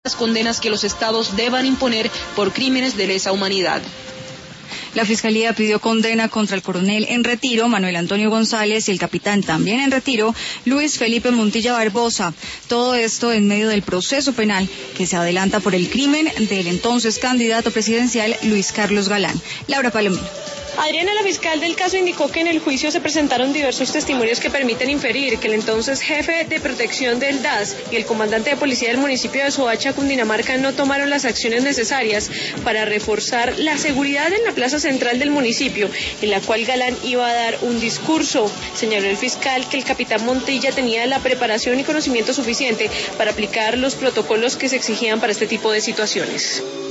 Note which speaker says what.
Speaker 1: las condenas que los estados deban imponer por crímenes de lesa humanidad.
Speaker 2: La Fiscalía pidió condena contra el coronel en retiro, Manuel Antonio González, y el capitán también en retiro, Luis Felipe Montilla Barbosa. Todo esto en medio del proceso penal que se adelanta por el crimen del entonces candidato presidencial Luis Carlos Galán. Laura Palomino.
Speaker 3: Adriana, la fiscal del caso, indicó que en el juicio se presentaron diversos testimonios que permiten inferir que el entonces jefe de protección del DAS y el comandante de policía del municipio de Soacha, Cundinamarca, no tomaron las acciones necesarias para reforzar la seguridad en la plaza central del municipio, en la cual Galán iba a dar un discurso. Señaló el fiscal que el capitán Montilla tenía la preparación y conocimiento suficiente para aplicar los protocolos que se exigían para este tipo de situaciones.